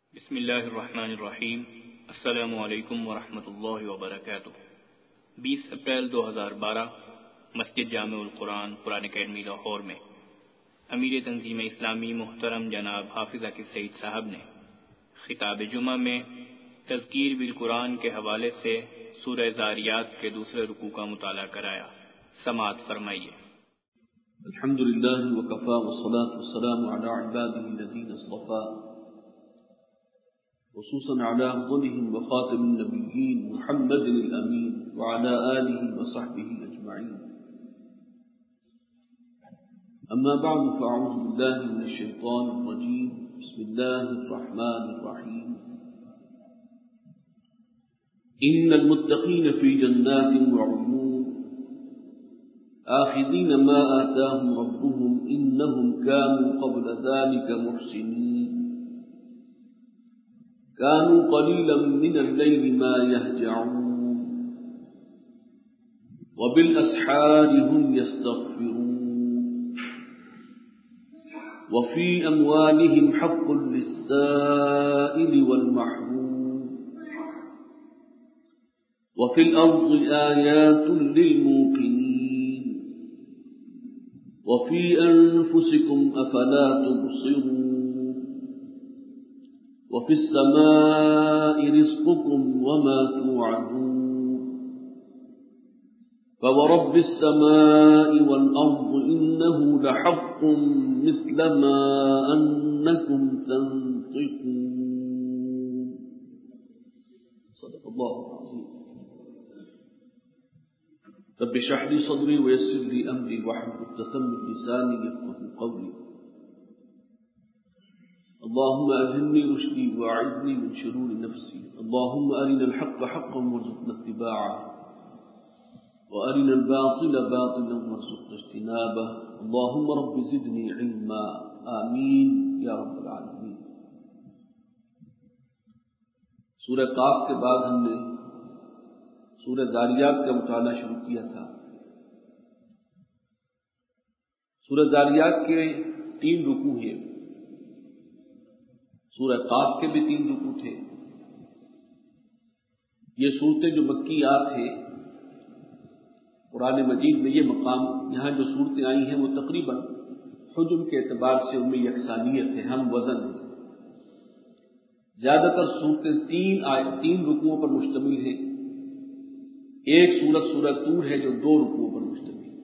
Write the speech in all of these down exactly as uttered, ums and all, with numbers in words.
بسم اللہ الرحمن الرحیم۔ السلام علیکم ورحمۃ اللہ وبرکاتہ۔ بیس اپریل دو ہزار بارہ مسجد جامع القرآن قرآن اکیڈمی لاہور میں امیر تنظیم اسلامی محترم جناب حافظ عاقب سعید صاحب نے خطاب جمعہ میں تذکیر بالقرآن کے حوالے سے سورہ ذاریات کے دوسرے رکوع کا مطالعہ کرایا۔ سماعت فرمائیے۔ الحمد للہ وکفى والصلاة والسلام على عباده الذين اصطفى خصوصا على أفضلهم وخاتم النبيين محمد الأمين وعلى آله وصحبه أجمعين. أما بعد فأعوذ بالله من الشيطان الرجيم. بسم الله الرحمن الرحيم. إن المتقين في جنات وعيون آخذين ما آتاهم ربهم إنهم كانوا قبل ذلك محسنين كانوا قليلا من الليل ما يهجعون وبالأسحار هم يستغفرون وفي أموالهم حق للسائل والمحروم وفي الأرض آيات للموقنين وفي أنفسكم أفلا تبصرون وفي السماء رزقكم وما توعدون فورب السماء والأرض إنه لحق مثل ما أنكم تنطقون. صدق الله العظيم. رب اشرح لي صدري ويسر لي أمري واحلل عقدة من لساني يفقهوا قولي. اللهم ألهمني رشدي وأعذني من شرور نفسي. اللهم أرنا الحق حقا وارزقنا اتباعه وأرنا الباطل باطلا وارزقنا اجتنابه. اللهم رب زدني علما. آمين يا رب العالمين. سورہ قاف کے بعد ہم نے سورہ ذاریات کا مطالعہ شروع کیا تھا۔ سورہ ذاریات کے تین رکوع ہیں۔ سورہ قاف کے بھی تین رکوع تھے۔ یہ صورتیں جو مکیات ہیں، قرآن مجید میں یہ مقام، یہاں جو صورتیں آئی ہیں وہ تقریباً حجم کے اعتبار سے ان میں یکسانیت ہے، ہم وزن ہے۔ زیادہ تر صورتیں تین آیت تین رکوعوں پر مشتمل ہیں۔ ایک سورت سورہ طور ہے جو دو رکوعوں پر مشتمل ہے۔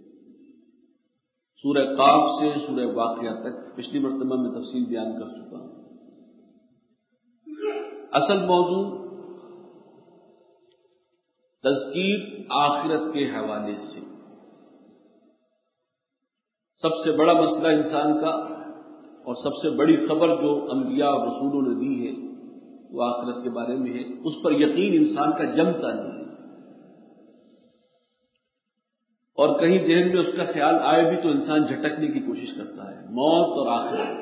سورہ قاف سے سورہ واقعہ تک پچھلی مرتبہ میں تفصیل بیان کر چکا ہوں۔ اصل موضوع تذکیر آخرت کے حوالے سے۔ سب سے بڑا مسئلہ انسان کا اور سب سے بڑی خبر جو انبیاء اور رسولوں نے دی ہے وہ آخرت کے بارے میں ہے۔ اس پر یقین انسان کا جمتا نہیں ہے، اور کہیں ذہن میں اس کا خیال آئے بھی تو انسان جھٹکنے کی کوشش کرتا ہے۔ موت اور آخرت،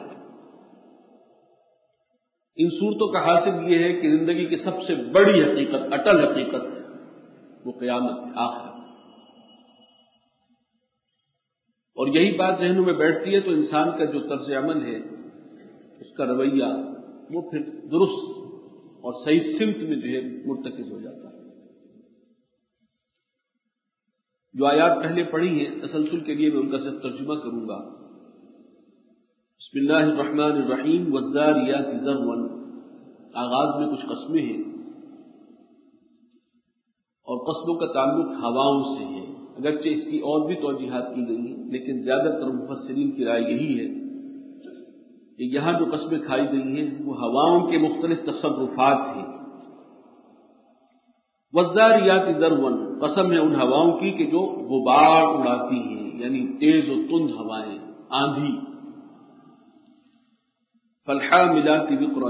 ان صورتوں کا حاصل یہ ہے کہ زندگی کی سب سے بڑی حقیقت، اٹل حقیقت، وہ قیامت ہے، آخرت۔ اور یہی بات ذہنوں میں بیٹھتی ہے تو انسان کا جو طرز عمل ہے، اس کا رویہ، وہ پھر درست اور صحیح سمت میں جو ہے مرتکز ہو جاتا ہے۔ جو آیات پہلے پڑھی ہیں تسلسل کے لیے میں ان کا صرف ترجمہ کروں گا۔ بسم اللہ الرحمن الرحیم والذاریات ذروا۔ آغاز میں کچھ قسمیں ہیں، اور قسموں کا تعلق ہواؤں سے ہے، اگرچہ اس کی اور بھی توجیحات کی گئی ہیں، لیکن زیادہ تر مفسرین کی رائے یہی ہے کہ یہاں جو قسمیں کھائی گئی ہیں وہ ہواؤں کے مختلف تصرفات ہیں۔ والذاریات ذروا، قسم ہے ان ہواؤں کی کہ جو غبار اڑاتی ہیں، یعنی تیز و تند ہوائیں، آندھی۔ فالحاملات وقرا،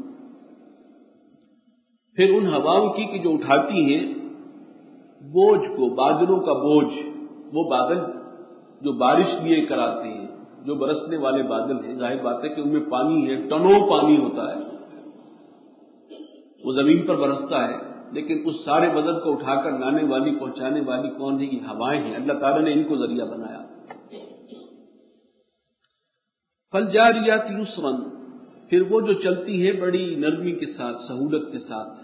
پھر ان ہواؤں کی کہ جو اٹھاتی ہیں بوجھ کو، بادلوں کا بوجھ، وہ بادل جو بارش لیے کراتے ہیں، جو برسنے والے بادل ہیں، ظاہر بات ہے کہ ان میں پانی ہے، ٹنوں پانی ہوتا ہے، وہ زمین پر برستا ہے، لیکن اس سارے وزن کو اٹھا کر لانے والی، پہنچانے والی کون ہے؟ یہ ہوائیں ہیں۔ اللہ تعالیٰ نے ان کو ذریعہ بنایا۔ فالجاریات یسرا، پھر وہ جو چلتی ہے بڑی نرمی کے ساتھ، سہولت کے ساتھ.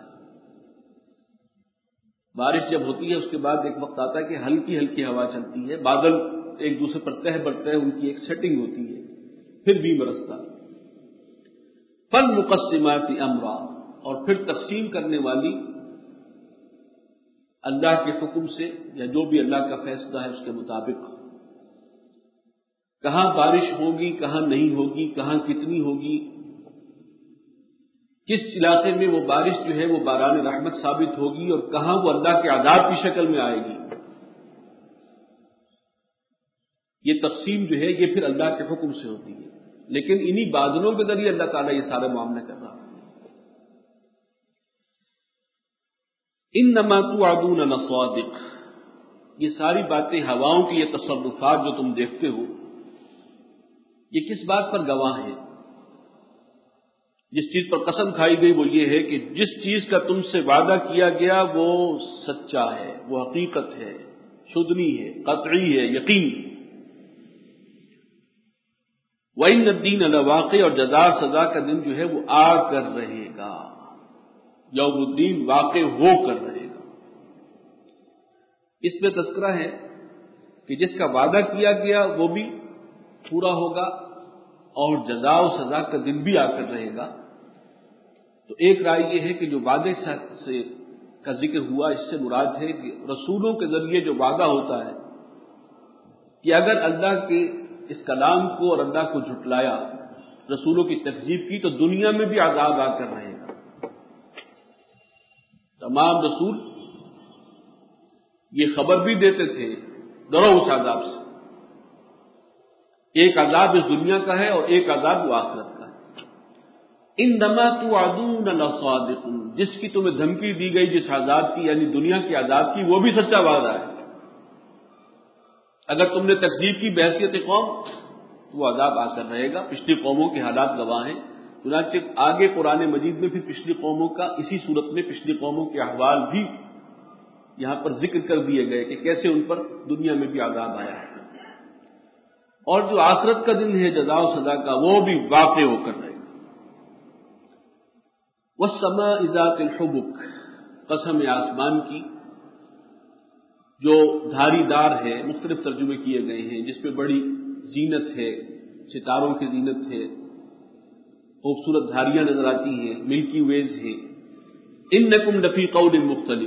بارش جب ہوتی ہے اس کے بعد ایک وقت آتا ہے کہ ہلکی ہلکی ہوا چلتی ہے، بادل ایک دوسرے پر تہ بر تہ ان کی ایک سیٹنگ ہوتی ہے، پھر بھی برستا. فالمقسمات امرا، اور پھر تقسیم کرنے والی اللہ کے حکم سے یا جو بھی اللہ کا فیصلہ ہے اس کے مطابق. کہاں بارش ہوگی، کہاں نہیں ہوگی، کہاں کتنی ہوگی، کس علاقے میں وہ بارش جو ہے وہ باران رحمت ثابت ہوگی اور کہاں وہ اللہ کے عذاب کی شکل میں آئے گی. یہ تقسیم جو ہے یہ پھر اللہ کے حکم سے ہوتی ہے، لیکن انہی بادلوں کے ذریعے اللہ تعالیٰ یہ سارے معاملے کر رہا ہے. انما توعدون لصادق، یہ ساری باتیں، ہواؤں کی یہ تصرفات جو تم دیکھتے ہو، یہ کس بات پر گواہ ہیں؟ جس چیز پر قسم کھائی گئی وہ یہ ہے کہ جس چیز کا تم سے وعدہ کیا گیا وہ سچا ہے، وہ حقیقت ہے، شدنی ہے، قطعی ہے، یقین. وَإِنَّ الدِّينَ لَوَاقِعٌ، اور جزا سزا کا دن جو ہے وہ آ کر رہے گا، یوم الدین واقع ہو کر رہے گا. اس میں تذکرہ ہے کہ جس کا وعدہ کیا گیا وہ بھی پورا ہوگا اور جزا و سزا کا دن بھی آ کر رہے گا. تو ایک رائے یہ ہے کہ جو وعدے سے کا ذکر ہوا اس سے مراد ہے کہ رسولوں کے ذریعے جو وعدہ ہوتا ہے کہ اگر اللہ کے اس کلام کو اور اللہ کو جھٹلایا، رسولوں کی تکذیب کی، تو دنیا میں بھی عذاب آ کر رہے گا. تمام رسول یہ خبر بھی دیتے تھے ڈرو اس عذاب سے. ایک عذاب اس دنیا کا ہے اور ایک عذاب وہ آخرت کا ہے. انما توعدون لصادق، جس کی تمہیں دھمکی دی گئی جس عذاب کی یعنی دنیا کے عذاب کی، وہ بھی سچا وعدہ ہے. اگر تم نے تکذیب کی بحیثیت قوم وہ عذاب آ کر رہے گا. پچھلی قوموں کے حالات گواہ ہیں. چنانچہ آگے قرآن مجید میں پھر پچھلی قوموں کا، اسی صورت میں پچھلی قوموں کے احوال بھی یہاں پر ذکر کر دیے گئے کہ کیسے ان پر دنیا میں بھی عذاب آیا ہے. اور جو آخرت کا دن ہے جزا و سزا کا، وہ بھی واقع ہو کر رہے گا. والسماء ذات الحبک، قسم آسمان کی جو دھاری دار ہے. مختلف ترجمے کیے گئے ہیں، جس پہ بڑی زینت ہے، ستاروں کی زینت ہے، خوبصورت دھاریاں نظر آتی ہیں، ملکی ویز ہے. انکم لفی قول مختلف،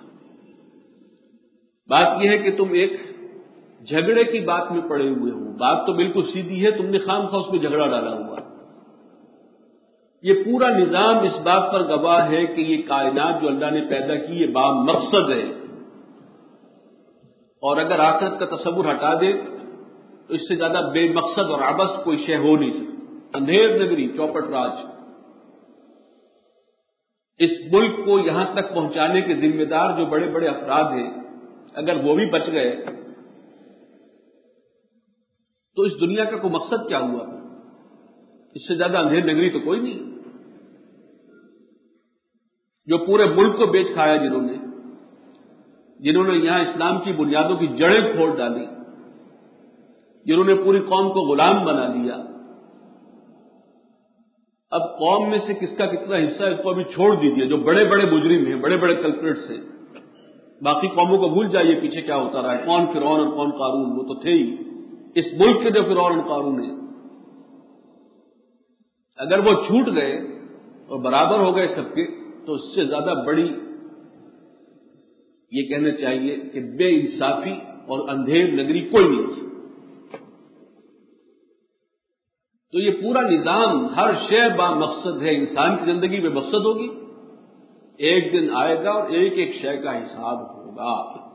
بات یہ ہے کہ تم ایک جھگڑے کی بات میں پڑے ہوئے ہو. بات تو بالکل سیدھی ہے، تم نے خام خواہ اس میں جھگڑا ڈالا ہوا. یہ پورا نظام اس بات پر گواہ ہے کہ یہ کائنات جو اللہ نے پیدا کی یہ با مقصد ہے، اور اگر آخرت کا تصور ہٹا دے تو اس سے زیادہ بے مقصد اور عبث کوئی شے ہو نہیں سکتی. اندھیر نگری، چوپٹ راج، اس ملک کو یہاں تک پہنچانے کے ذمہ دار جو بڑے بڑے افراد ہیں، اگر وہ بھی بچ گئے تو اس دنیا کا کوئی مقصد کیا ہوا؟ اس سے زیادہ اندھیر نگری تو کوئی نہیں. جو پورے ملک کو بیچ کھایا جنہوں نے جنہوں نے یہاں اسلام کی بنیادوں کی جڑیں کھول ڈالی، جنہوں نے پوری قوم کو غلام بنا دیا. اب قوم میں سے کس کا کتنا حصہ اس کو ابھی چھوڑ دیجیے. جو بڑے بڑے مجرم ہیں، بڑے بڑے کلپریٹس ہیں، باقی قوموں کو بھول جائیے پیچھے کیا ہوتا رہا ہے. کون فرعون اور کون قارون، وہ تو تھے ہی. اس ملک کے جو فرعون اور قارون ہیں، اگر وہ چھوٹ گئے اور برابر ہو گئے سب کے، تو اس سے زیادہ بڑی یہ کہنا چاہیے کہ بے انصافی اور اندھیر نگری کوئی نہیں ہو سکتی. تو یہ پورا نظام، ہر شے با مقصد ہے. انسان کی زندگی بے مقصد ہوگی، ایک دن آئے گا اور ایک ایک شے کا حساب ہوگا.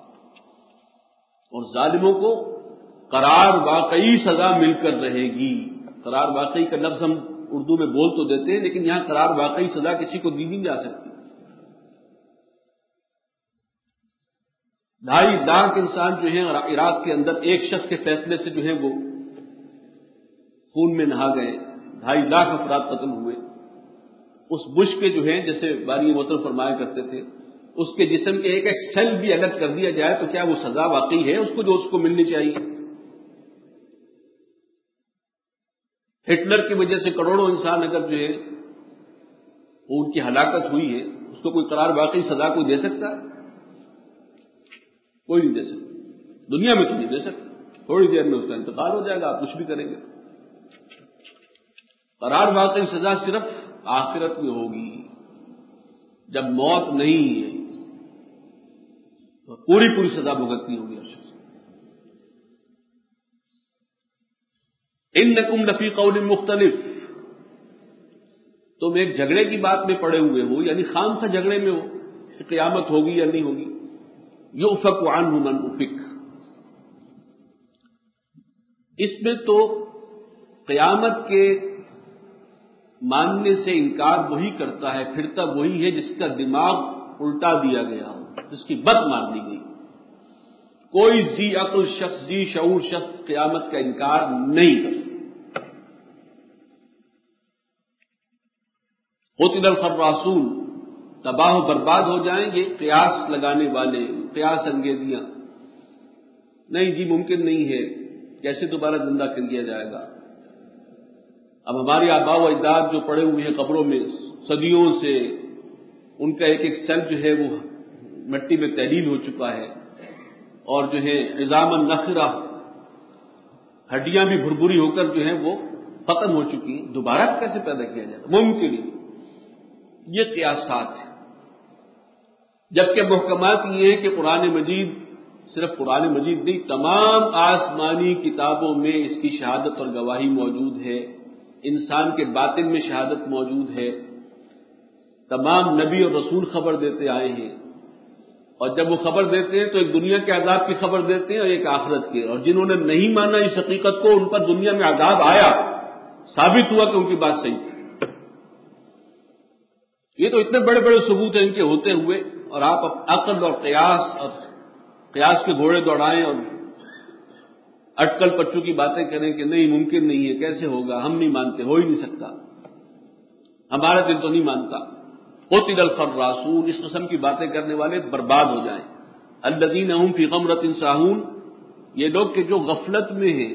اور ظالموں کو قرار واقعی سزا مل کر رہے گی. قرار واقعی کا لفظ ہم اردو میں بول تو دیتے ہیں، لیکن یہاں قرار واقعی سزا کسی کو دی نہیں جا سکتی. ڈھائی لاکھ انسان جو ہیں عراق کے اندر ایک شخص کے فیصلے سے جو ہے وہ خون میں نہا گئے. ڈھائی لاکھ افراد قتل ہوئے. اس بش کے جو ہیں، جیسے باری محترم فرمایا کرتے تھے، اس کے جسم کے ایک ایک سیل بھی الگ کر دیا جائے تو کیا وہ سزا واقعی ہے اس کو جو اس کو ملنی چاہیے؟ ہٹلر کی وجہ سے کروڑوں انسان اگر جو ہے ان کی ہلاکت ہوئی ہے، اس کو کوئی قرار باقی سزا کوئی دے سکتا ہے؟ کوئی نہیں دے سکتا، دنیا میں تو نہیں دے سکتا، تھوڑی دیر میں اس کا انتقال ہو جائے گا، آپ کچھ بھی کریں گے۔ قرار باقی سزا صرف آخرت میں ہوگی، جب موت نہیں ہے تو پوری پوری سزا بھگتنی ہوگی ہر شخص۔ انکم لفی قول مختلف، تم ایک جھگڑے کی بات میں پڑے ہوئے ہو، یعنی خام خواہ جھگڑے میں ہو کہ قیامت ہوگی یا نہیں ہوگی۔ یؤفک عنہ من افک، اس میں تو قیامت کے ماننے سے انکار وہی کرتا ہے، پھرتا وہی ہے جس کا دماغ الٹا دیا گیا ہو، جس کی بت مار دی گئی۔ کوئی ذی عقل شخص، ذی شعور شخص قیامت کا انکار نہیں کر سکتا۔ قتل الخراصون، تباہ و برباد ہو جائیں گے قیاس لگانے والے، قیاس انگیزیاں، نہیں جی ممکن نہیں ہے، کیسے دوبارہ زندہ کر دیا جائے گا؟ اب ہمارے آباء و اجداد جو پڑے ہوئے ہیں قبروں میں صدیوں سے، ان کا ایک ایک سیل جو ہے وہ مٹی میں تحلیل ہو چکا ہے، اور جو ہے عظام النخرہ، ہڈیاں بھی بھربری ہو کر جو ہے وہ ختم ہو چکی ہیں، دوبارہ کیسے پیدا کیا جائے گا؟ ممکن نہیں۔ یہ قیاسات ہیں، جبکہ محکمات یہ ہے کہ قرآن مجید، صرف قرآن مجید نہیں، تمام آسمانی کتابوں میں اس کی شہادت اور گواہی موجود ہے، انسان کے باطن میں شہادت موجود ہے، تمام نبی اور رسول خبر دیتے آئے ہیں، اور جب وہ خبر دیتے ہیں تو ایک دنیا کے عذاب کی خبر دیتے ہیں اور ایک آخرت کی، اور جنہوں نے نہیں مانا اس حقیقت کو، ان پر دنیا میں عذاب آیا، ثابت ہوا کہ ان کی بات صحیح تھی۔ یہ تو اتنے بڑے بڑے ثبوت ہیں ان کے ہوتے ہوئے، اور آپ عقل اور قیاس اور قیاس کے گھوڑے دوڑائیں اور اٹکل پچو کی باتیں کریں کہ نہیں ممکن نہیں ہے، کیسے ہوگا، ہم نہیں مانتے، ہو ہی نہیں سکتا، ہمارا دل تو نہیں مانتا۔ قتل الخراصون، اس قسم کی باتیں کرنے والے برباد ہو جائیں۔ الذین هم فی غمرۃ ساہون، یہ لوگ کہ جو غفلت میں ہیں،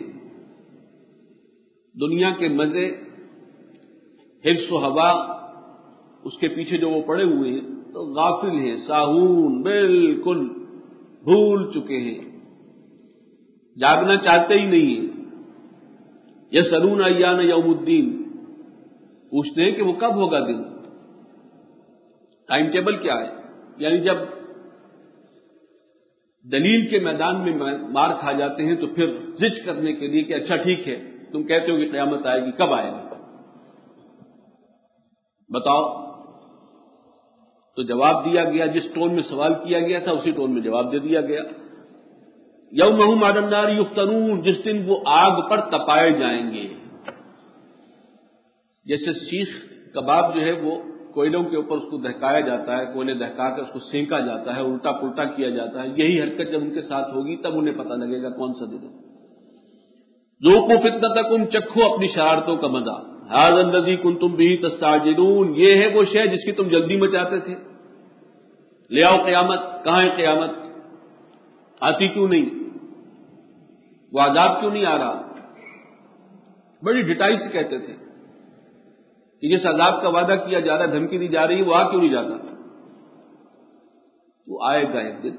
دنیا کے مزے، حرص و ہوا، اس کے پیچھے جو وہ پڑے ہوئے ہیں تو غافل ہیں، ساہون، بالکل بھول چکے ہیں، جاگنا چاہتے ہی نہیں ہیں۔ یسألون ایان یوم الدین، پوچھتے ہیں کہ وہ کب ہوگا دن، ٹائم ٹیبل کیا ہے؟ یعنی جب دلیل کے میدان میں مار کھا جاتے ہیں تو پھر زج کرنے کے لیے کہ اچھا ٹھیک ہے تم کہتے ہو کہ قیامت آئے گی، کب آئے گی بتاؤ؟ تو جواب دیا گیا، جس ٹون میں سوال کیا گیا تھا اسی ٹون میں جواب دے دیا گیا۔ یوم هم علی النار یفتنون، جس دن وہ آگ پر تپائے جائیں گے، جیسے سیخ کباب جو ہے وہ کوئلوں کے اوپر اس کو دہکایا جاتا ہے، کوئلے دہکا کر اس کو سینکا جاتا ہے، الٹا پلٹا کیا جاتا ہے، یہی حرکت جب ان کے ساتھ ہوگی تب انہیں پتہ لگے گا کون سا دن ہے۔ ذوقوا فتنتکم، چکھو اپنی شرارتوں کا مزہ، ھذا الذی کنتم بہ تستعجلون، یہ ہے وہ شے جس کی تم جلدی مچاتے تھے۔ لے آؤ قیامت، کہاں ہے قیامت؟ آتی کیوں نہیں؟ وہ عذاب کیوں نہیں آ رہا؟ بڑی ڈٹائی سے کہتے تھے کہ جس عذاب کا وعدہ کیا جا رہا ہے، دھمکی دی جا رہی ہے، وہ آ کیوں نہیں جاتا؟ وہ آئے گا ایک دن،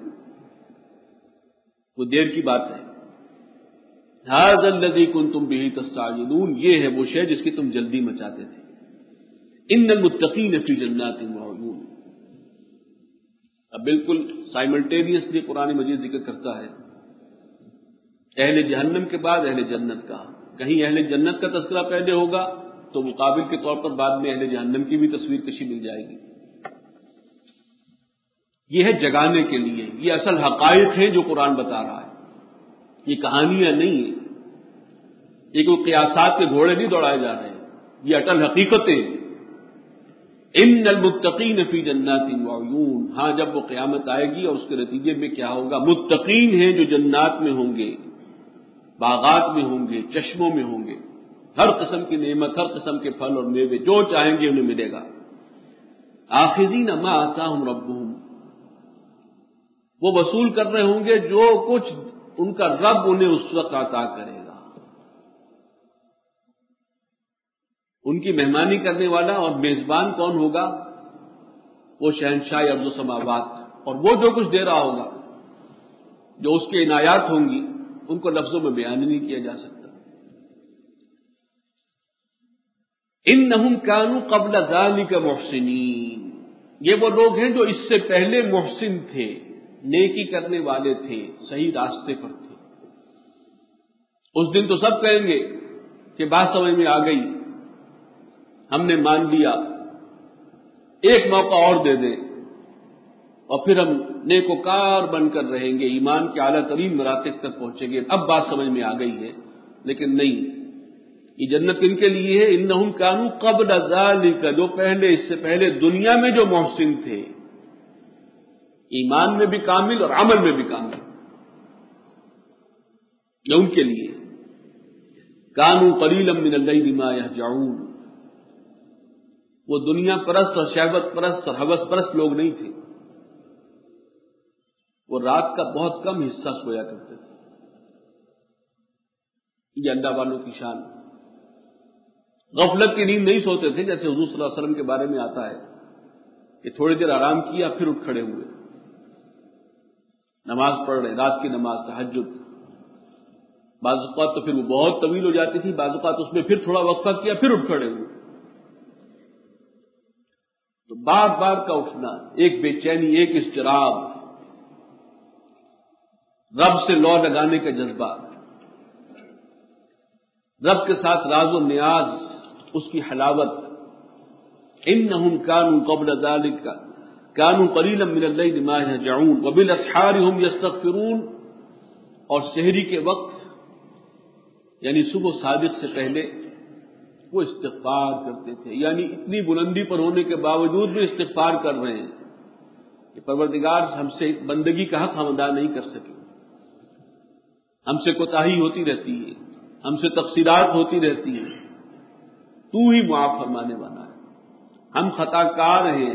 وہ دیر کی بات ہے۔ ھذا الذی کنتم بہ تستعجلون، یہ ہے وہ شے جس کی تم جلدی مچاتے تھے۔ ان المتقین فی جنات وعیون، اب بالکل سائملٹینیسلی قرآن مجید ذکر کرتا ہے اہل جہنم کے بعد اہل جنت کا، کہیں اہل جنت کا تذکرہ پہلے ہوگا تو مقابل کے طور پر بعد میں اہل جہنم کی بھی تصویر کشی مل جائے گی۔ یہ ہے جگانے کے لیے، یہ اصل حقائق ہیں جو قرآن بتا رہا ہے، یہ کہانیاں نہیں ہیں، یہ کوئی قیاسات کے گھوڑے نہیں دوڑائے جا رہے ہیں، یہ اٹل حقیقتیں۔ ان المتقین فی جنات وعیون، ہاں جب وہ قیامت آئے گی اور اس کے نتیجے میں کیا ہوگا، متقین ہیں جو جنات میں ہوں گے، باغات میں ہوں گے، چشموں میں ہوں گے، ہر قسم کی نعمت، ہر قسم کے پھل اور میوے جو چاہیں گے انہیں ملے گا۔ آخذین ما آتاہم ربہم، وہ وصول کر رہے ہوں گے جو کچھ ان کا رب انہیں اس وقت عطا کرے گا۔ ان کی مہمانی کرنے والا اور میزبان کون ہوگا؟ وہ شہنشاہ ارض و سماوات، اور وہ جو کچھ دے رہا ہوگا، جو اس کے عنایات ہوں گی، ان کو لفظوں میں بیان نہیں کیا جا سکتا۔ انہم کانوا قبل ذلک محسنین، یہ وہ لوگ ہیں جو اس سے پہلے محسن تھے، نیکی کرنے والے تھے، صحیح راستے پر تھے۔ اس دن تو سب کہیں گے کہ بات سمجھ میں آ گئی، ہم نے مان لیا، ایک موقع اور دے دیں اور پھر ہم نیکوکار بن کر رہیں گے، ایمان کے اعلیٰ ترین مراتب تک پہنچیں گے، اب بات سمجھ میں آ گئی ہے۔ لیکن نہیں، یہ جنت ان کے لیے ہے، انہم کانوا قبل ذالک، جو پہلے، اس سے پہلے دنیا میں جو محسن تھے، ایمان میں بھی کامل اور عمل میں بھی کامل، یہ ان کے لیے۔ کانوا قلیلا من اللیل ما یہجعون، وہ دنیا پرست اور شہوت پرست اور ہوس پرست لوگ نہیں تھے، وہ رات کا بہت کم حصہ سویا کرتے تھے۔ یہ اللہ والوں کی شان، غفلت کی نیند نہیں سوتے تھے، جیسے حضور صلی اللہ علیہ وسلم کے بارے میں آتا ہے کہ تھوڑی دیر آرام کیا پھر اٹھ کھڑے ہوئے، نماز پڑھ رہے، رات کی نماز، تہجد، بعض اوقات تو پھر وہ بہت طویل ہو جاتی تھی، بعض اوقات اس میں پھر تھوڑا وقفہ کیا پھر اٹھ کھڑے ہوئے۔ تو بار بار کا اٹھنا، ایک بے چینی، ایک اضطراب، رب سے لو لگانے کا جذبہ، رب کے ساتھ راز و نیاز، اس کی حلاوت۔ انہم کانوا قبل ذلک کانوا قلیلا من اللیل ما یہجعون وبالاسحار هم یستغفرون، اور سحری کے وقت یعنی صبح صادق سے پہلے وہ استغفار کرتے تھے، یعنی اتنی بلندی پر ہونے کے باوجود بھی استغفار کر رہے ہیں کہ پروردگار ہم سے بندگی کا حق ہم ادا نہیں کر سکے، ہم سے کوتاہی ہوتی رہتی ہے، ہم سے تقصیرات ہوتی رہتی ہیں، تو ہی معاف فرمانے والا ہے، ہم خطا کار ہیں۔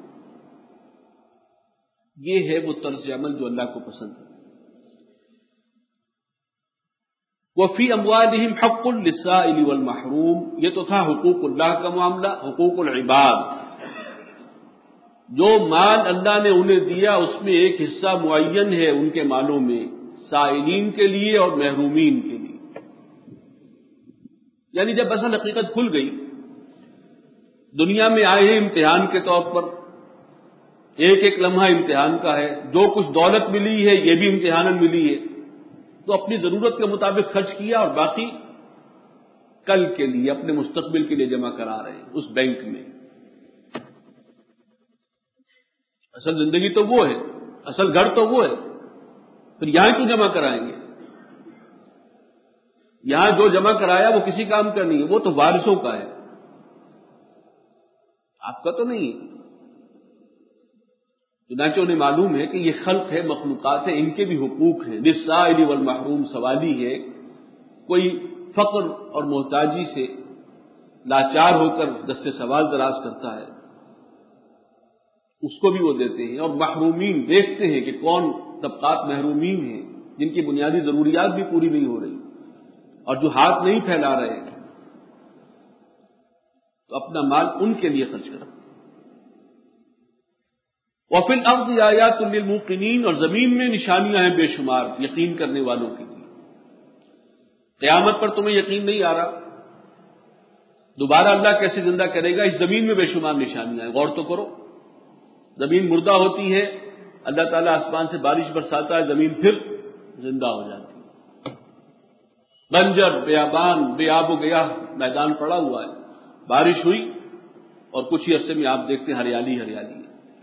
یہ ہے وہ طرز عمل جو اللہ کو پسند ہے۔ وفی اموالہم حق للسائل والمحروم، یہ تو تھا حقوق اللہ کا معاملہ، حقوق العباد۔ جو مال اللہ نے انہیں دیا اس میں ایک حصہ معین ہے ان کے مالوں میں، سائلین کے لیے اور محرومین کے لیے۔ یعنی جب اصل حقیقت کھل گئی، دنیا میں آئے ہیں امتحان کے طور پر، ایک ایک لمحہ امتحان کا ہے، جو کچھ دولت ملی ہے یہ بھی امتحان ملی ہے، تو اپنی ضرورت کے مطابق خرچ کیا اور باقی کل کے لیے، اپنے مستقبل کے لیے جمع کرا رہے ہیں اس بینک میں۔ اصل زندگی تو وہ ہے، اصل گھر تو وہ ہے، پھر یہاں کیوں جمع کرائیں گے؟ یہاں جو جمع کرایا وہ کسی کام کا نہیں ہے، وہ تو وارثوں کا ہے، آپ کا تو نہیں ہے۔ چنانچہ انہیں معلوم ہے کہ یہ خلق ہے، مخلوقات ہیں، ان کے بھی حقوق ہیں۔ للسائل والمحروم، سوالی ہے، کوئی فقر اور محتاجی سے لاچار ہو کر دست سوال دراز کرتا ہے، اس کو بھی وہ دیتے ہیں، اور محرومین دیکھتے ہیں کہ کون طبقات محرومین ہیں جن کی بنیادی ضروریات بھی پوری نہیں ہو رہی، اور جو ہاتھ نہیں پھیلا رہے، تو اپنا مال ان کے لیے خرچ کرو۔ وفی الارض آیات للموقنین، اور زمین میں نشانیاں ہیں بے شمار یقین کرنے والوں کے لیے۔ قیامت پر تمہیں یقین نہیں آ رہا، دوبارہ اللہ کیسے زندہ کرے گا؟ اس زمین میں بے شمار نشانیاں ہیں، غور تو کرو۔ زمین مردہ ہوتی ہے، اللہ تعالیٰ آسمان سے بارش برساتا ہے، زمین پھر زندہ ہو جاتی ہے۔ بنجر، بیابان، بے آب و گیا میدان پڑا ہوا ہے، بارش ہوئی اور کچھ ہی عرصے میں آپ دیکھتے ہیں ہریالی ہریالی ہے۔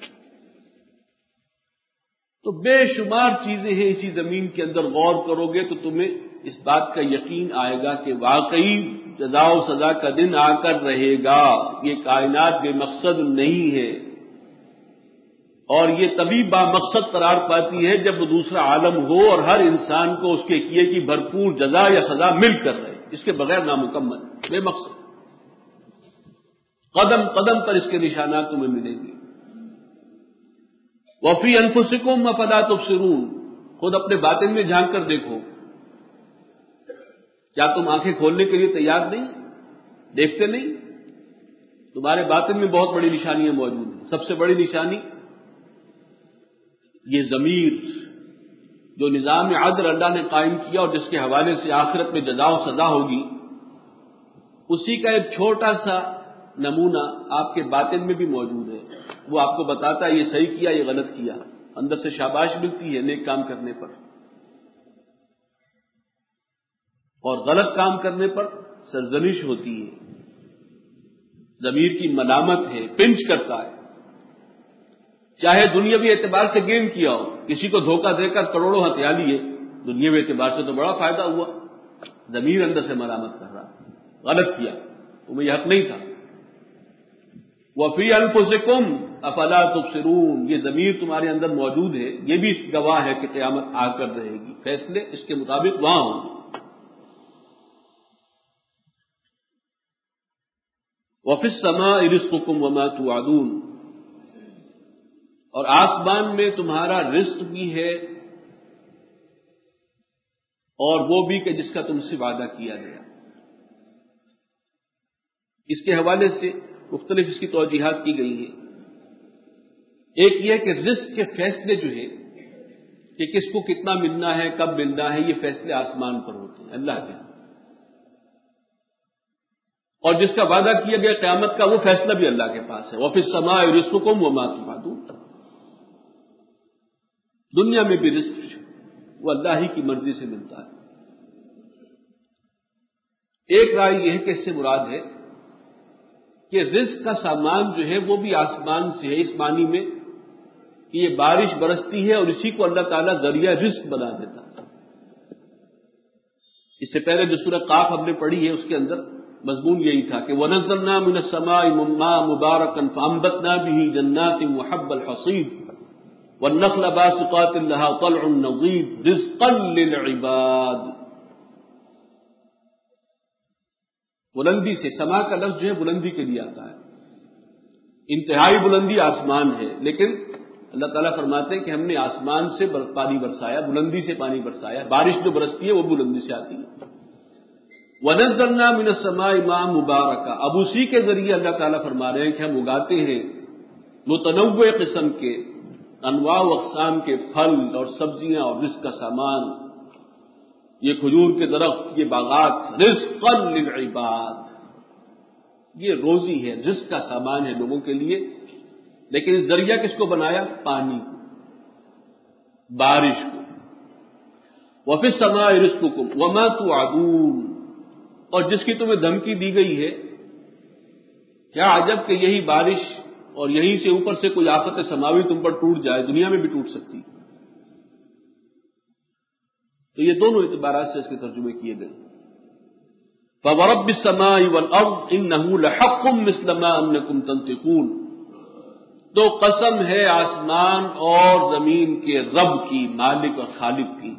تو بے شمار چیزیں ہیں اسی زمین کے اندر، غور کرو گے تو تمہیں اس بات کا یقین آئے گا کہ واقعی جزا و سزا کا دن آ کر رہے گا، یہ کائنات بے مقصد نہیں ہے، اور یہ تبھی با مقصد قرار پاتی ہے جب وہ دوسرا عالم ہو اور ہر انسان کو اس کے کیے کی بھرپور جزا یا سزا مل کر رہے، اس کے بغیر نامکمل، بے مقصد۔ قدم قدم پر اس کے نشانات تمہیں ملیں گے۔ وفی انفسکم افلا تبصرون، خود اپنے باطن میں جھانک کر دیکھو، کیا تم آنکھیں کھولنے کے لیے تیار نہیں؟ دیکھتے نہیں؟ تمہارے باطن میں بہت بڑی نشانیاں موجود ہیں. سب سے بڑی نشانی یہ ضمیر، جو نظام عدل اللہ نے قائم کیا اور جس کے حوالے سے آخرت میں جزا و سزا ہوگی، اسی کا ایک چھوٹا سا نمونہ آپ کے باطن میں بھی موجود ہے. وہ آپ کو بتاتا ہے یہ صحیح کیا، یہ غلط کیا. اندر سے شاباش ملتی ہے نیک کام کرنے پر، اور غلط کام کرنے پر سرزنش ہوتی ہے، ضمیر کی ملامت ہے، پنچ کرتا ہے. چاہے دنیاوی اعتبار سے گین کیا ہو، کسی کو دھوکہ دے کر کروڑوں ہتھیا لیے، دنیاوی اعتبار سے تو بڑا فائدہ ہوا، ضمیر اندر سے ملامت کر رہا، غلط کیا، تمہیں یہ حق نہیں تھا. وَفِي أَنفُسِكُمْ أَفَلَا تُبْصِرُونَ، یہ ضمیر تمہارے اندر موجود ہے، یہ بھی گواہ ہے کہ قیامت آ کر رہے گی، فیصلے اس کے مطابق وہاں ہوں. وَفِي السَّمَاءِ رِزْقُكُمْ وَمَا تُوعَدُونَ، اور آسمان میں تمہارا رزق بھی ہے اور وہ بھی کہ جس کا تم سے وعدہ کیا گیا. اس کے حوالے سے مختلف اس کی توجیحات کی گئی ہیں. ایک یہ کہ رزق کے فیصلے جو ہے کہ کس کو کتنا ملنا ہے، کب ملنا ہے، یہ فیصلے آسمان پر ہوتے ہیں اللہ کے. اور جس کا وعدہ کیا گیا قیامت کا، وہ فیصلہ بھی اللہ کے پاس ہے. وَفِي السَّمَاءِ رِزْقُكُمْ وَمَا تُوعَدُونَ، دنیا میں بھی رزق وہ اللہ ہی کی مرضی سے ملتا ہے. ایک رائے یہ ہے کہ اس سے مراد ہے کہ رزق کا سامان جو ہے وہ بھی آسمان سے ہے، اس معنی میں کہ یہ بارش برستی ہے اور اسی کو اللہ تعالیٰ ذریعہ رزق بنا دیتا ہے. اس سے پہلے جو سورہ قاف ہم نے پڑھی ہے اس کے اندر مضمون یہی تھا کہ وَنَزَّلْنَا مِنَ السَّمَاءِ مَاءً مُبَارَكًا فَأَنبَتْنَا بِهِ جَنَّاتٍ وَحَبَّ الْحَصِيدِ وَالنَّخْلَ بَاسِقَاتٍ لَهَا طَلْعٌ نَضِيدٌ رِزْقًا لِلْعِبَادِ. بلندی سے، سما کا لفظ جو ہے بلندی کے لیے آتا ہے، انتہائی بلندی آسمان ہے، لیکن اللہ تعالیٰ فرماتے ہیں کہ ہم نے آسمان سے پانی برسایا، بلندی سے پانی برسایا. بارش جو برستی ہے وہ بلندی سے آتی ہے. وَنَزَّلْنَا مِنَ السَّمَاءِ مَاءً مُبَارَكًا، اب اسی کے ذریعے اللہ تعالیٰ فرما رہے ہیں کہ ہم اگاتے ہیں متنوع قسم کے، انواع و اقسام کے پھل اور سبزیاں اور رزق کا سامان، یہ کھجور کے درخت، یہ باغات، رزقا للعباد، یہ روزی ہے، رزق کا سامان ہے لوگوں کے لیے. لیکن اس ذریعہ کس کو بنایا؟ پانی کو، بارش کو. وَفِي السَّمَاءِ رِزْقُكُمْ وَمَا تُوعَدُونَ، اور جس کی تمہیں دھمکی دی گئی ہے، کیا عجب کہ یہی بارش اور یہیں سے اوپر سے کوئی آفت سماوی تم پر ٹوٹ جائے، دنیا میں بھی ٹوٹ سکتی. تو یہ دونوں اعتبارات سے اس کے ترجمے کیے گئے. فَوَرَبِّ السَّمَاءِ وَالْأَرْضِ إِنَّهُ لَحَقٌّ مِّثْلَ مَا أَنَّكُمْ تَنطِقُونَ، تو قسم ہے آسمان اور زمین کے رب کی، مالک اور خالق کی.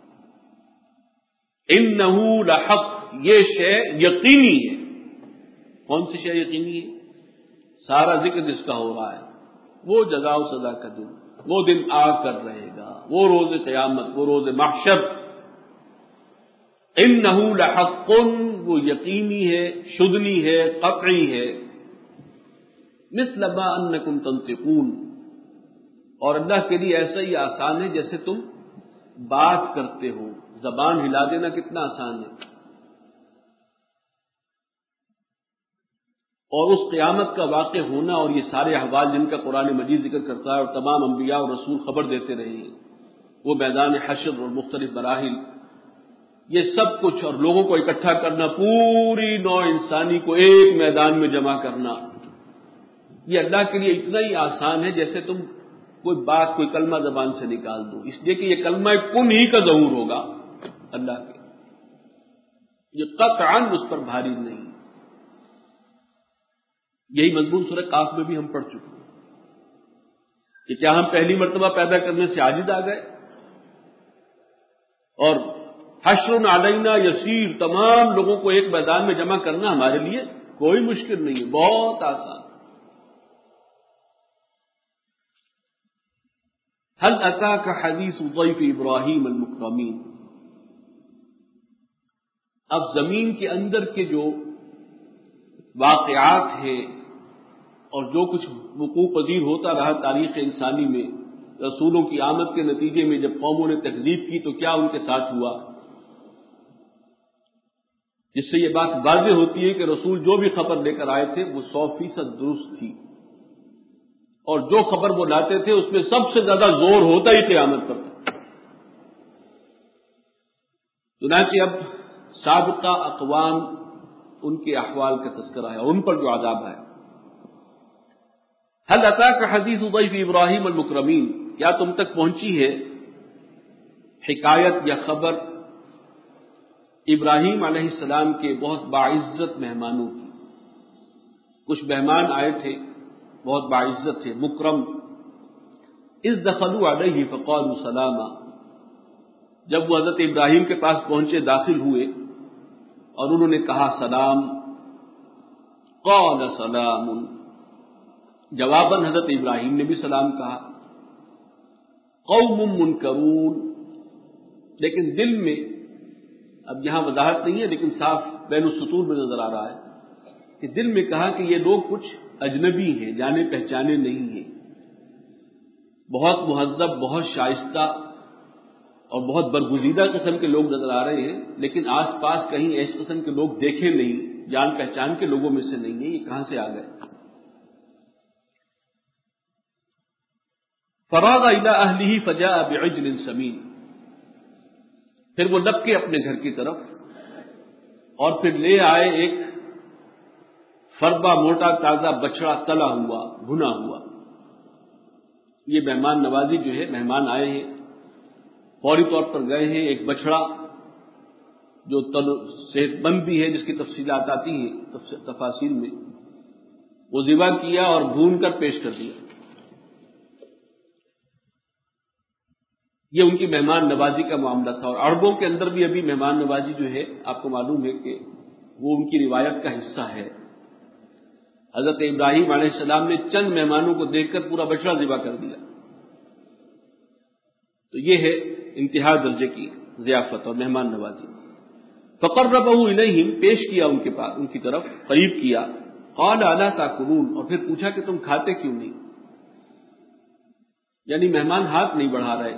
إِنَّهُ لَحَقٌّ، یہ شے یقینی ہے. کون سی شے یقینی ہے؟ سارا ذکر جس کا ہو رہا ہے، وہ جزا و سزا کا دن، وہ دن آ کر رہے گا، وہ روز قیامت، وہ روز محشر. إِنَّهُ لَحَقٌّ، وہ یقینی ہے، شدنی ہے، قطعی ہے. مِثْلَ مَا أَنَّكُمْ تَنطِقُونَ، اور اللہ کے لیے ایسا ہی آسان ہے جیسے تم بات کرتے ہو. زبان ہلا دینا کتنا آسان ہے. اور اس قیامت کا واقع ہونا اور یہ سارے احوال جن کا قرآن مجید ذکر کرتا ہے اور تمام انبیاء اور رسول خبر دیتے رہے ہیں، وہ میدان حشر اور مختلف مراحل، یہ سب کچھ، اور لوگوں کو اکٹھا کرنا، پوری نوع انسانی کو ایک میدان میں جمع کرنا، یہ اللہ کے لیے اتنا ہی آسان ہے جیسے تم کوئی بات، کوئی کلمہ زبان سے نکال دو. اس لیے کہ یہ کلمہ کن ہی کا ظہور ہوگا اللہ کے، یہ قطعاً اس پر بھاری نہیں. یہی مضمون سورہ قاف میں بھی ہم پڑھ چکے ہیں کہ کیا ہم پہلی مرتبہ پیدا کرنے سے عاجز آ گئے؟ اور حشر علینا یسیر، تمام لوگوں کو ایک میدان میں جمع کرنا ہمارے لیے کوئی مشکل نہیں ہے، بہت آسان. هل اتاک حدیث ضیف ابراہیم المکرمین، اب زمین کے اندر کے جو واقعات ہیں اور جو کچھ وقوع پذیر ہوتا رہا تاریخ انسانی میں، رسولوں کی آمد کے نتیجے میں جب قوموں نے تکذیب کی تو کیا ان کے ساتھ ہوا، جس سے یہ بات واضح ہوتی ہے کہ رسول جو بھی خبر لے کر آئے تھے وہ سو فیصد درست تھی، اور جو خبر وہ لاتے تھے اس میں سب سے زیادہ زور ہوتا ہی قیامت پر تھا۔ چنانچہ اب سابقہ اقوام ان کے احوال کا تذکرہ ہے اور ان پر جو عذاب ہے۔ هل اتاك حدیث ضیف ابراہیم المکرمین، کیا تم تک پہنچی ہے حکایت یا خبر ابراہیم علیہ السلام کے بہت باعزت مہمانوں کی؟ کچھ مہمان آئے تھے بہت باعزت تھے، مکرم۔ اذ دخلوا علیہ فقالوا سلاما، جب وہ حضرت ابراہیم کے پاس پہنچے داخل ہوئے اور انہوں نے کہا سلام، قال سلام، جواباً حضرت ابراہیم نے بھی سلام کہا۔ قوم منکرون، لیکن دل میں، اب یہاں وضاحت نہیں ہے لیکن صاف بین السطور میں نظر آ رہا ہے کہ دل میں کہا کہ یہ لوگ کچھ اجنبی ہیں، جانے پہچانے نہیں ہیں، بہت مہذب، بہت شائستہ اور بہت برگزیدہ قسم کے لوگ نظر آ رہے ہیں، لیکن آس پاس کہیں ایس قسم کے لوگ دیکھے نہیں، جان پہچان کے لوگوں میں سے نہیں ہیں، یہ کہاں سے آ گئے؟ فراغ الی اہلہ فجاء بعجل سمین، پھر وہ لپ کے اپنے گھر کی طرف اور پھر لے آئے ایک فربا موٹا تازہ بچڑا تلا ہوا بھنا ہوا۔ یہ مہمان نوازی جو ہے، مہمان آئے ہیں فوری طور پر گئے ہیں، ایک بچڑا جو صحت مند بھی ہے، جس کی تفصیلات آتی ہیں تفاصیل میں، وہ ذبح کیا اور بھون کر پیش کر دیا۔ یہ ان کی مہمان نوازی کا معاملہ تھا، اور عربوں کے اندر بھی ابھی مہمان نوازی جو ہے آپ کو معلوم ہے کہ وہ ان کی روایت کا حصہ ہے۔ حضرت ابراہیم علیہ السلام نے چند مہمانوں کو دیکھ کر پورا بچڑا ذبح کر دیا، تو یہ ہے انتہا درجے کی ضیافت اور مہمان نوازی۔ فقربہ الیہم، پیش کیا ان کے پاس، ان کی طرف قریب کیا۔ قال الا تاکلون، اور پھر پوچھا کہ تم کھاتے کیوں نہیں، یعنی مہمان ہاتھ نہیں بڑھا رہے۔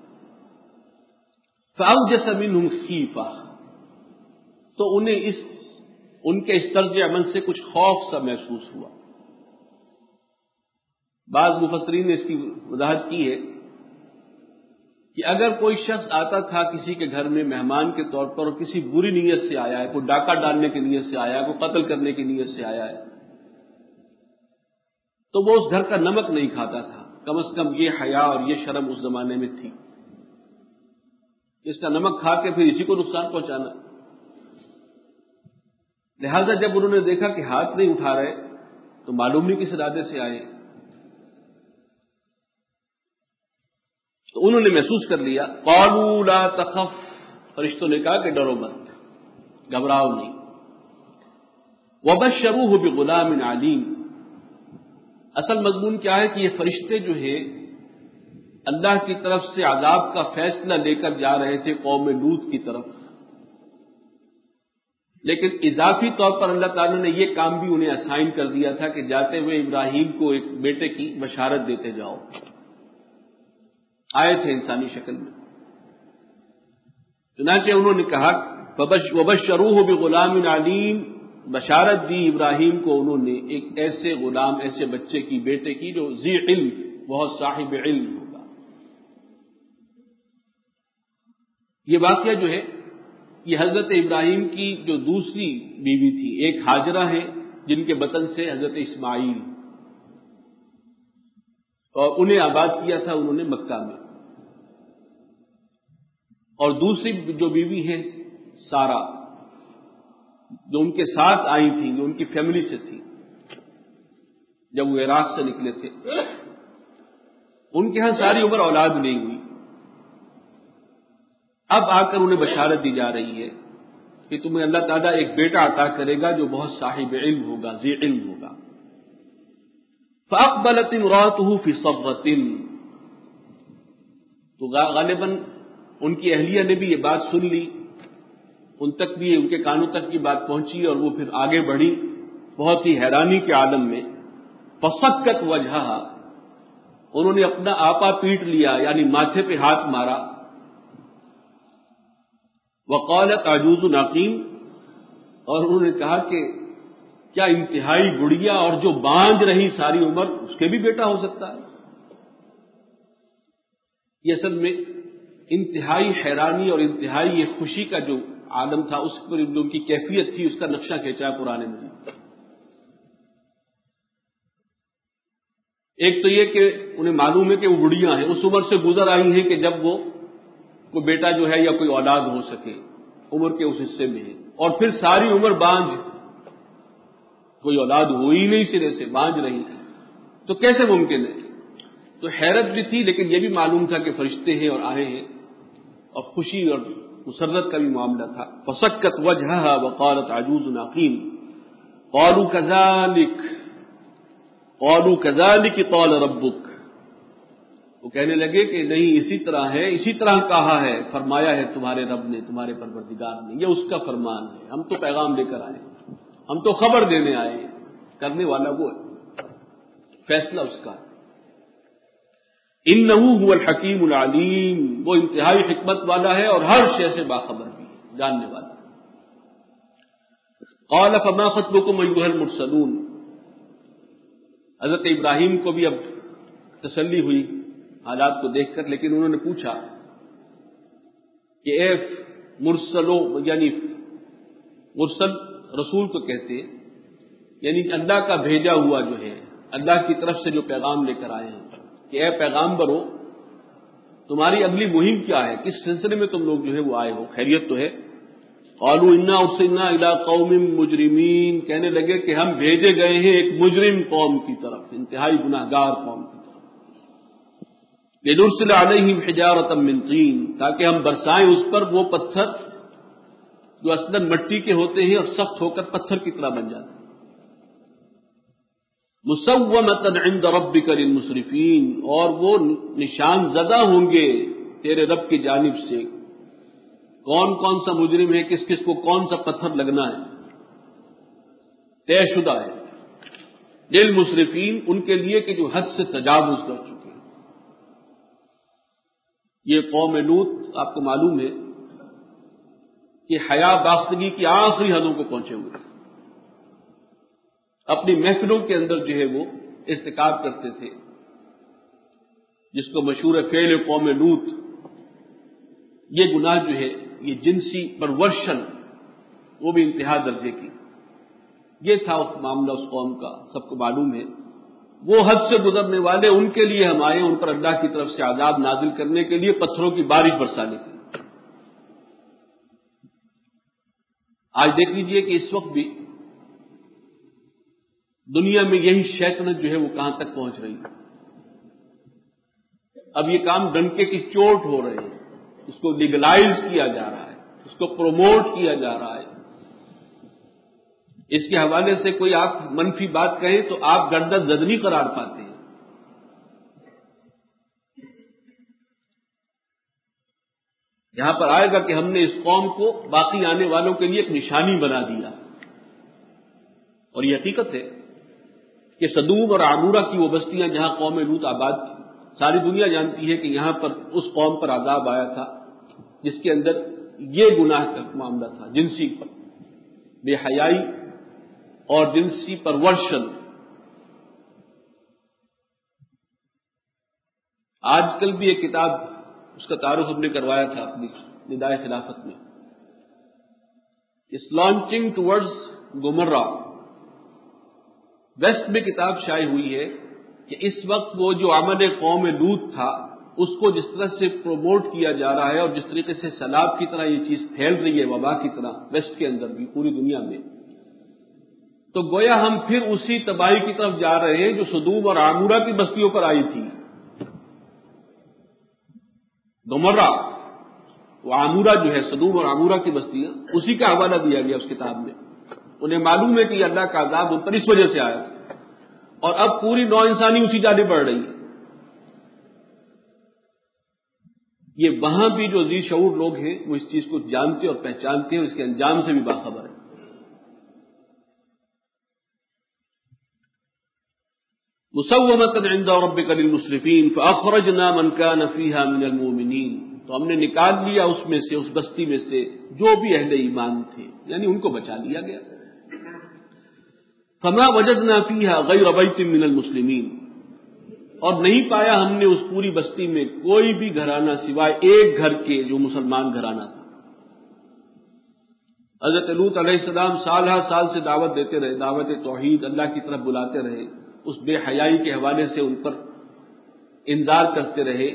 فأوجس منهم خیفہ، تو انہیں اس ان کے اس طرز عمل سے کچھ خوف سا محسوس ہوا۔ بعض مفسرین نے اس کی وضاحت کی ہے کہ اگر کوئی شخص آتا تھا کسی کے گھر میں مہمان کے طور پر اور کسی بری نیت سے آیا ہے، کوئی ڈاکہ ڈالنے کی نیت سے آیا ہے، کوئی قتل کرنے کی نیت سے آیا ہے، تو وہ اس گھر کا نمک نہیں کھاتا تھا۔ کم از کم یہ حیا اور یہ شرم اس زمانے میں تھی، اس کا نمک کھا کے پھر اسی کو نقصان پہنچانا۔ لہذا جب انہوں نے دیکھا کہ ہاتھ نہیں اٹھا رہے تو معلوم نہیں کس ارادے سے آئے، تو انہوں نے محسوس کر لیا۔ قالوا لا تخف، فرشتوں نے کہا کہ ڈرو مت، گھبراؤ نہیں۔ وبشروه بغلام علیم، اصل مضمون کیا ہے کہ یہ فرشتے جو ہے اللہ کی طرف سے عذاب کا فیصلہ لے کر جا رہے تھے قوم لوط کی طرف، لیکن اضافی طور پر اللہ تعالیٰ نے یہ کام بھی انہیں اسائن کر دیا تھا کہ جاتے ہوئے ابراہیم کو ایک بیٹے کی بشارت دیتے جاؤ۔ آئے تھے انسانی شکل میں، چنانچہ انہوں نے کہا وبشروه بغلام علیم، بشارت دی ابراہیم کو انہوں نے ایک ایسے غلام، ایسے بچے کی، بیٹے کی جو ذی علم، بہت صاحب علم ہوگا۔ یہ واقعہ جو ہے یہ حضرت ابراہیم کی جو دوسری بیوی تھی، ایک ہاجرہ ہے جن کے بطن سے حضرت اسماعیل، اور انہیں آباد کیا تھا انہوں نے مکہ میں، اور دوسری جو بیوی ہے سارا، جو ان کے ساتھ آئی تھی، جو ان کی فیملی سے تھی جب وہ عراق سے نکلے تھے، ان کے ہاں ساری عمر اولاد نہیں ہوئی۔ اب آ کر انہیں بشارت دی جا رہی ہے کہ تمہیں اللہ تعالیٰ ایک بیٹا عطا کرے گا جو بہت صاحب علم ہوگا، ذی علم ہوگا۔ فأقبلت امرأته في صبغة، تو غالباً ان کی اہلیہ نے بھی یہ بات سن لی، ان تک بھی، ان کے کانوں تک کی بات پہنچی، اور وہ پھر آگے بڑھی بہت ہی حیرانی کے عالم میں۔ فسکت وجہہا، انہوں نے اپنا آپا پیٹ لیا یعنی ماتھے پہ ہاتھ مارا. وقالت عجوز عقیم، اور انہوں نے کہا کہ کیا انتہائی بڑھیا اور جو بانجھ رہی ساری عمر اس کے بھی بیٹا ہو سکتا ہے؟ یہ اصل میں انتہائی حیرانی اور انتہائی یہ خوشی کا جو عالم تھا، اس پر جو ان کی کیفیت تھی، اس کا نقشہ کھینچا ہے قرآن مجید. ایک تو یہ کہ انہیں معلوم ہے کہ وہ بڑھیاں ہیں، اس عمر سے گزر آئی ہیں کہ جب وہ کوئی بیٹا جو ہے یا کوئی اولاد ہو سکے، عمر کے اس حصے میں ہے. اور پھر ساری عمر بانجھ، کوئی اولاد ہو ہی نہیں، سرے سے بانجھ رہی، تو کیسے ممکن ہے؟ تو حیرت بھی تھی، لیکن یہ بھی معلوم تھا کہ فرشتے ہیں اور آئے ہیں، اور خوشی اور مسرت کا بھی معاملہ تھا. فسکت وجہہا وقالت عجوز عقیم قالوا كذلك قالوا كذلك قال ربك، وہ کہنے لگے کہ نہیں، اسی طرح ہے، اسی طرح کہا ہے، فرمایا ہے تمہارے رب نے، تمہارے پروردگار نے، یہ اس کا فرمان ہے. ہم تو پیغام لے کر آئے، ہم تو خبر دینے آئے، کرنے والا وہ ہے، فیصلہ اس کا ہے. انہ هو الحکیم العلیم، وہ انتہائی حکمت والا ہے اور ہر شے سے باخبر بھی ہے، جاننے والا. قال فما خطبكم ایھا المرسلون، حضرت ابراہیم کو بھی اب تسلی ہوئی حالات کو دیکھ کر، لیکن انہوں نے پوچھا کہ اے مرسلو، یعنی مرسل رسول کو کہتے ہیں، یعنی اللہ کا بھیجا ہوا جو ہے، اللہ کی طرف سے جو پیغام لے کر آئے ہیں، کہ اے پیغامبرو تمہاری اگلی مہم کیا ہے، کس سلسلے میں تم لوگ جو ہے وہ آئے ہو، خیریت تو ہے؟ قالوا انا ارسلنا الى قوم مجرمین، کہنے لگے کہ ہم بھیجے گئے ہیں ایک مجرم قوم کی طرف، انتہائی گناہگار قوم کی طرف. لنرسل علیہم حجارۃ من طین، تاکہ ہم برسائیں اس پر وہ پتھر جو اصلاً مٹی کے ہوتے ہیں اور سخت ہو کر پتھر کی طرح بن جاتے ہیں. مسومۃ عند ربک للمسرفین، اور وہ نشان زدہ ہوں گے تیرے رب کی جانب سے، کون کون سا مجرم ہے، کس کس کو کون سا پتھر لگنا ہے، طے شدہ ہے. للمسرفین، ان کے لیے کہ جو حد سے تجاوز کر چکے ہیں. یہ قوم لوط آپ کو معلوم ہے کہ حیا باختگی کی آخری حدوں کو پہنچے ہوئے تھے. اپنی محفلوں کے اندر جو ہے وہ ارتکاب کرتے تھے، جس کو مشہور فعل قوم لوط. یہ گناہ جو ہے، یہ جنسی پرورشن، وہ بھی انتہا درجے کی. یہ تھا اس معاملہ اس قوم کا، سب کو معلوم ہے. وہ حد سے گزرنے والے، ان کے لیے ہم آئے، ان پر اللہ کی طرف سے عذاب نازل کرنے کے لیے، پتھروں کی بارش برسانے کے لیے. آج دیکھ لیجئے کہ اس وقت بھی دنیا میں یہی شیطنت جو ہے وہ کہاں تک پہنچ رہی ہے. اب یہ کام ڈنکے کی چوٹ ہو رہے ہیں، اس کو لیگلائز کیا جا رہا ہے، اس کو پروموٹ کیا جا رہا ہے. اس کے حوالے سے کوئی آپ منفی بات کہیں تو آپ گردن زدنی قرار پاتے ہیں. یہاں پر آئے گا کہ ہم نے اس قوم کو باقی آنے والوں کے لیے ایک نشانی بنا دیا. اور یہ حقیقت ہے کہ سدوم اور عمورہ کی وہ بستیاں جہاں قوم لوط آباد تھی، ساری دنیا جانتی ہے کہ یہاں پر اس قوم پر عذاب آیا تھا جس کے اندر یہ گناہ کا معاملہ تھا، جنسی بے حیائی اور جنسی پرورشن. آج کل بھی ایک کتاب، اس کا تعارف ہم نے کروایا تھا اپنی ندائے خلافت میں، اس لانچنگ ٹورڈز گمرہ. ویسٹ میں کتاب شائع ہوئی ہے کہ اس وقت وہ جو عمل قوم لوط تھا اس کو جس طرح سے پروموٹ کیا جا رہا ہے اور جس طریقے سے سیلاب کی طرح یہ چیز پھیل رہی ہے، وبا کی طرح ویسٹ کے اندر بھی، پوری دنیا میں، تو گویا ہم پھر اسی تباہی کی طرف جا رہے ہیں جو سدوم اور عمورہ کی بستیوں پر آئی تھی. گمرہ، وہ عمورہ جو ہے، سدوم اور عمورہ کی بستیاں، اسی کا حوالہ دیا گیا اس کتاب میں. انہیں معلوم ہے کہ اللہ کا عذاب ان پر اس وجہ سے آیا تھا، اور اب پوری نو انسانی اسی جانب بڑھ رہی ہے. یہ وہاں بھی جو ذی شعور لوگ ہیں وہ اس چیز کو جانتے اور پہچانتے ہیں، اس کے انجام سے بھی باخبر ہے. مسومۃ عند ربک للمسرفین فاخرجنا من كان فيها من المؤمنین، تو ہم نے نکال لیا اس میں سے، اس بستی میں سے جو بھی اہل ایمان تھے، یعنی ان کو بچا لیا گیا۔ فما وجدنا فيها غير بيت من المسلمین، اور نہیں پایا ہم نے اس پوری بستی میں کوئی بھی گھرانہ سوائے ایک گھر کے جو مسلمان گھرانہ تھا۔ حضرت لوط علیہ السلام سال ہر سال سے دعوت دیتے رہے، دعوت توحید اللہ کی طرف بلاتے رہے، اس بے حیائی کے حوالے سے ان پر انذار کرتے رہے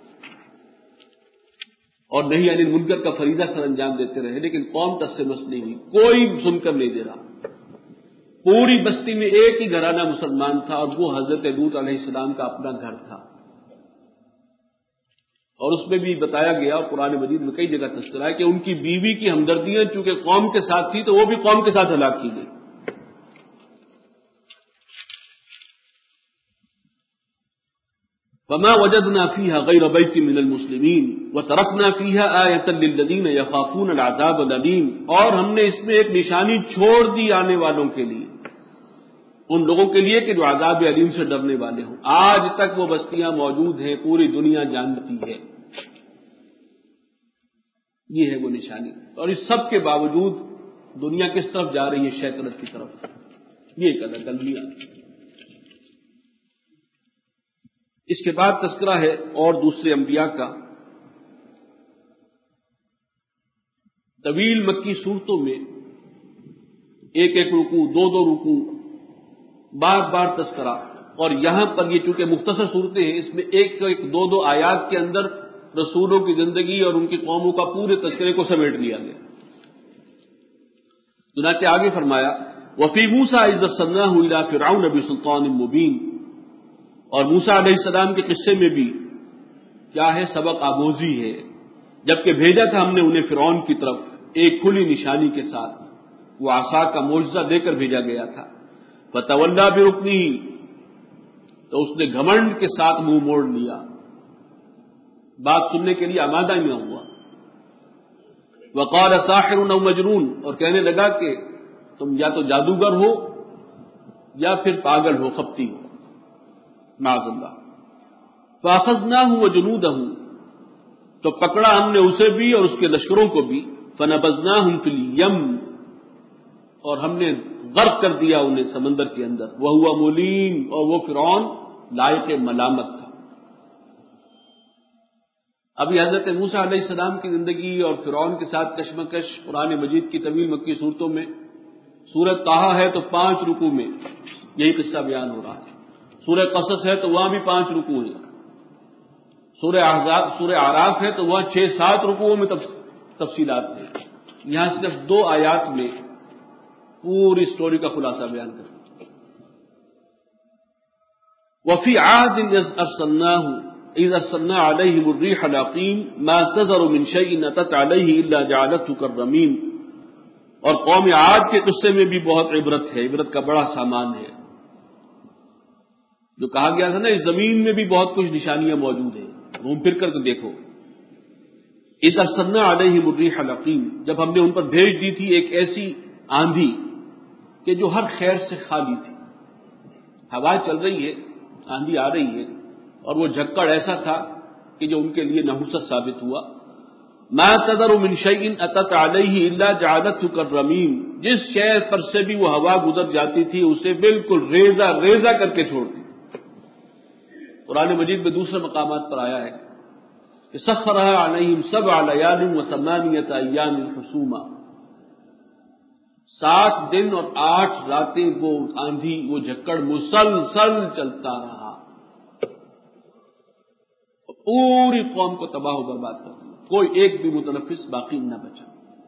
اور نہیں یعنی منکر کا فریضہ سر انجام دیتے رہے، لیکن قوم تسمس نہیں ہوئی، کوئی سن کر نہیں دے رہا۔ پوری بستی میں ایک ہی گھرانہ مسلمان تھا اور وہ حضرت لوط علیہ السلام کا اپنا گھر تھا، اور اس میں بھی بتایا گیا، قرآن مجید میں کئی جگہ تذکرہ ہے کہ ان کی بیوی کی ہمدردیاں چونکہ قوم کے ساتھ تھی تو وہ بھی قوم کے ساتھ ہلاک کی گئی۔ فما وجدنا فيها غير بيت من المسلمين وتركنا فيها آية للذين يخافون العذاب الأليم، اور ہم نے اس میں ایک نشانی چھوڑ دی آنے والوں کے لیے، ان لوگوں کے لیے کہ جو عذاب علیم سے ڈرنے والے ہوں۔ آج تک وہ بستیاں موجود ہیں، پوری دنیا جانتی ہے، یہ ہے وہ نشانی۔ اور اس سب کے باوجود دنیا کس طرف جا رہی ہے؟ شیطنت کی طرف، یہ ایک الگ المیہ۔ اس کے بعد تذکرہ ہے اور دوسرے انبیاء کا، طویل مکی صورتوں میں ایک ایک رکوع، دو دو رکوع، بار بار تذکرہ، اور یہاں پر یہ چونکہ مختصر صورتیں ہیں، اس میں ایک ایک دو دو آیات کے اندر رسولوں کی زندگی اور ان کی قوموں کا پورے تذکرے کو سمیٹ لیا گیا۔ چنانچہ آگے فرمایا وفی موسیٰ اذ ارسلناہ الی فرعون بسلطان مبین، اور موسیٰ علیہ السلام کے قصے میں بھی کیا ہے؟ سبق آموزی ہے، جبکہ بھیجا تھا ہم نے انہیں فرعون کی طرف ایک کھلی نشانی کے ساتھ، وہ عصا کا معجزہ دے کر بھیجا گیا تھا۔ فتولیٰ برکنہ، تو اس نے گھمنڈ کے ساتھ منہ موڑ لیا، بات سننے کے لیے آمادہ ہی نہ ہوا۔ وقال ساحر او مجنون، اور کہنے لگا کہ تم یا تو جادوگر ہو یا پھر پاگل ہو، خپتی ہو، معاذ اللہ۔ فاخذناہ وجنودہ، تو پکڑا ہم نے اسے بھی اور اس کے لشکروں کو بھی، فنبذناہم فی الیم، اور ہم نے غرق کر دیا انہیں سمندر کے اندر، وہو ملیم، اور وہ فرعون لائق ملامت تھا۔ ابھی حضرت موسیٰ علیہ السلام کی زندگی اور فرعون کے ساتھ کشمکش قرآن مجید کی طویل مکی صورتوں میں، سورۃ طٰہٰ ہے تو پانچ رکوع میں یہی قصہ بیان ہو رہا ہے، سورہ قصص ہے تو وہاں بھی پانچ رکوع ہیں، سورہ احزاب سورہ اعراف ہے تو وہاں چھ سات رکوعوں میں تفصیلات ہیں، یہاں صرف دو آیات میں پوری سٹوری کا خلاصہ بیان کریں۔ وفی عاد اذ ارسلناہ اذ ارسلنا علیہم الریح العقیم ما تذر من شیء اتت علیہ الا جعلته كالرمیم، اور قوم عاد کے قصے میں بھی بہت عبرت ہے، عبرت کا بڑا سامان ہے۔ جو کہا گیا تھا نا اس زمین میں بھی بہت کچھ نشانیاں موجود ہیں، گھوم پھر کر کے دیکھو۔ اذ ارسلنا علیہم الریح العقیم، جب ہم نے ان پر بھیج دی تھی ایک ایسی آندھی کہ جو ہر خیر سے خالی تھی، ہوا چل رہی ہے، آندھی آ رہی ہے، اور وہ جھکڑ ایسا تھا کہ جو ان کے لیے نحوست ثابت ہوا۔ ما تذر من شیء اتت علیہ الا جعلته كالرمیم، جس شے پر سے بھی وہ ہوا گزر جاتی تھی اسے بالکل ریزہ ریزہ کر کے چھوڑتی۔ قرآن مجید میں دوسرے مقامات پر آیا ہے کہ سخرها علیہم سبع لیال وثمانیۃ ایام حسوما، سات دن اور آٹھ راتیں وہ آندھی، وہ جھکڑ مسلسل چلتا رہا، پوری قوم کو تباہ و برباد کر دیا، کوئی ایک بھی متنفس باقی نہ بچا۔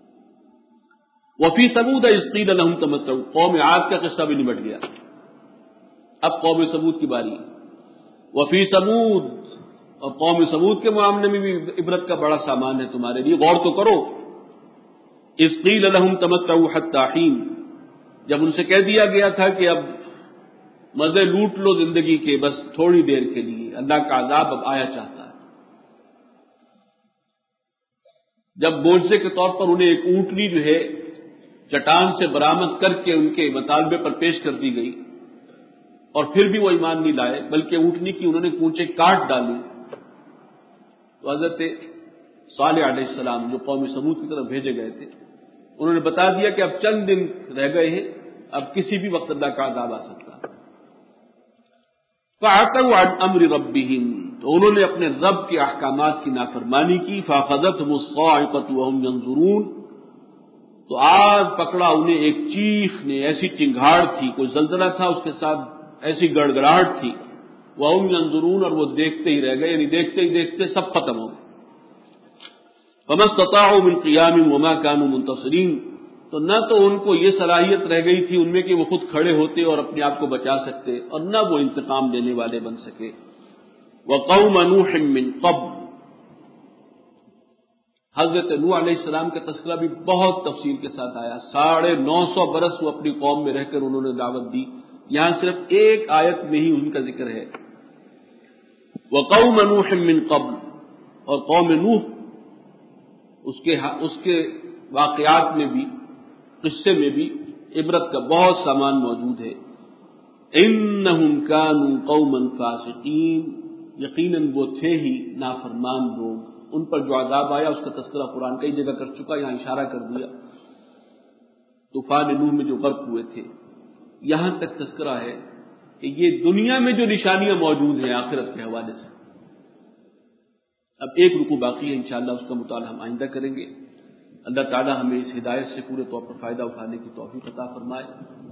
وفی ثمود اذ قیل لهم تمتعوا، قوم عاد کا قصہ بھی نمٹ گیا، اب قوم ثمود کی باری ہے۔ وفی ثمود، اور قوم ثمود کے معاملے میں بھی عبرت کا بڑا سامان ہے تمہارے لیے، غور تو کرو۔ اذ قیل لهم تمتعوا حتی حین، جب ان سے کہہ دیا گیا تھا کہ اب مزے لوٹ لو زندگی کے، بس تھوڑی دیر کے لیے، اللہ کا عذاب اب آیا چاہتا ہے۔ جب معجزے کے طور پر انہیں ایک اونٹنی جو ہے چٹان سے برآمد کر کے ان کے مطالبے پر پیش کر دی گئی، اور پھر بھی وہ ایمان نہیں لائے بلکہ اونٹنی کی انہوں نے کونچے کاٹ ڈالی، تو حضرت صالح علیہ السلام جو قوم سمود کی طرف بھیجے گئے تھے انہوں نے بتا دیا کہ اب چند دن رہ گئے ہیں، اب کسی بھی وقت اللہ کا عذاب آ سکتا ہے۔ فَعَتَوْا عَنْ أَمْرِ رَبِّهِمْ، تو انہوں نے اپنے رب کے احکامات کی نافرمانی کی، فَأَخَذَتْهُمُ الصَّاعِقَةُ وَهُمْ يَنظُرُونَ، تو آج پکڑا انہیں ایک چیخ نے، ایسی چنگھاڑ تھی، کوئی زلزلہ تھا اس کے ساتھ ایسی گڑگڑاہٹ تھی، وَهُمْ يَنظُرُونَ، اور وہ دیکھتے ہی رہ گئے، یعنی دیکھتے ہی دیکھتے سب ختم ہو گئے۔ فَمَا اسْتَطَاعُوا مِنْ قِيَامٍ وَمَا كَانُوا مُنتَصِرِينَ، تو نہ تو ان کو یہ صلاحیت رہ گئی تھی ان میں کہ وہ خود کھڑے ہوتے اور اپنے آپ کو بچا سکتے، اور نہ وہ انتقام لینے والے بن سکے۔ وَقَوْمَ نُوحٍ مِّن قَبْلُ، حضرت نوح علیہ السلام کا تذکرہ بھی بہت تفصیل کے ساتھ آیا، ساڑھے نو سو برس وہ اپنی قوم میں رہ کر انہوں نے دعوت دی، یہاں صرف ایک آیت میں ہی ان کا ذکر ہے۔ وَقَوْمَ نُوحٍ مِّن قَبْلُ، اور قوم نوح اس کے اس کے واقعات میں بھی، قصے میں بھی عبرت کا بہت سامان موجود ہے۔ انہم کانوا قوما فاسقین، یقیناً وہ تھے ہی نافرمان لوگ، ان پر جو عذاب آیا اس کا تذکرہ قرآن کئی جگہ کر چکا، یہاں اشارہ کر دیا۔ طوفان نوح میں جو غرق ہوئے تھے، یہاں تک تذکرہ ہے کہ یہ دنیا میں جو نشانیاں موجود ہیں آخرت کے حوالے سے۔ اب ایک رکوع باقی ہے، انشاءاللہ اس کا مطالعہ ہم آئندہ کریں گے۔ اللہ تعالی ہمیں اس ہدایت سے پورے طور پر فائدہ اٹھانے کی توفیق عطا فرمائے۔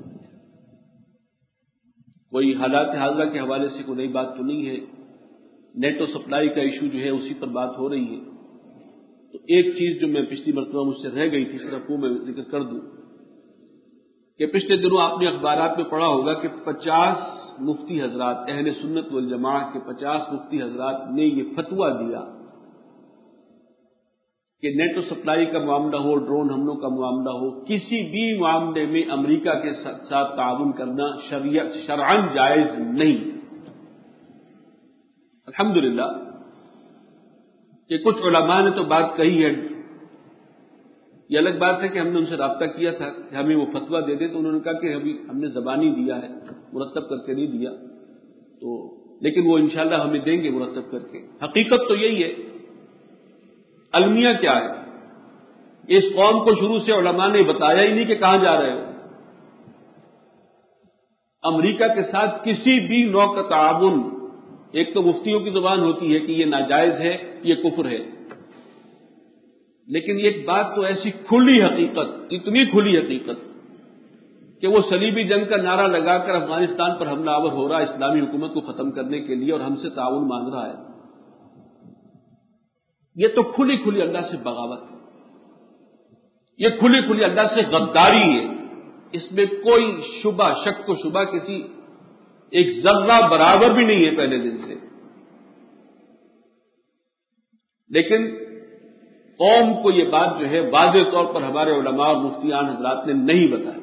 کوئی حالات حاضرہ کے حوالے سے کوئی نئی بات تو نہیں ہے، نیٹ و سپلائی کا ایشو جو ہے اسی پر بات ہو رہی ہے۔ تو ایک چیز جو میں پچھلی مرتبہ مجھ سے رہ گئی تھی، صرف وہ میں ذکر کر دوں کہ پچھلے دنوں آپ نے اخبارات میں پڑھا ہوگا کہ پچاس مفتی حضرات، اہل سنت والجماعت کے پچاس مفتی حضرات نے یہ فتویٰ دیا کہ نیٹ و سپلائی کا معاملہ ہو، ڈرون حملوں کا معاملہ ہو، کسی بھی معاملے میں امریکہ کے ساتھ تعاون کرنا شرعاً جائز نہیں۔ الحمدللہ کہ کچھ علماء نے تو بات کہی ہے، یہ الگ بات ہے کہ ہم نے ان سے رابطہ کیا تھا کہ ہمیں وہ فتویٰ دے دیں، تو انہوں نے کہا کہ ابھی ہم نے زبانی دیا ہے، مرتب کر کے نہیں دیا، تو لیکن وہ انشاءاللہ ہمیں دیں گے مرتب کر کے۔ حقیقت تو یہی ہے، المیہ کیا ہے، اس قوم کو شروع سے علماء نے بتایا ہی نہیں کہ کہاں جا رہے ہو۔ امریکہ کے ساتھ کسی بھی نوع کا تعاون، ایک تو مفتیوں کی زبان ہوتی ہے کہ یہ ناجائز ہے، یہ کفر ہے، لیکن ایک بات تو ایسی کھلی حقیقت، اتنی کھلی حقیقت کہ وہ صلیبی جنگ کا نعرہ لگا کر افغانستان پر حملہ آور ہو رہا ہے اسلامی حکومت کو ختم کرنے کے لیے، اور ہم سے تعاون مانگ رہا ہے۔ یہ تو کھلی کھلی اللہ سے بغاوت ہے، یہ کھلی کھلی اللہ سے غداری ہے، اس میں کوئی شبہ، شک و شبہ کسی ایک ذرہ برابر بھی نہیں ہے پہلے دن سے۔ لیکن قوم کو یہ بات جو ہے واضح طور پر ہمارے علماء اور مفتیان حضرات نے نہیں بتائی،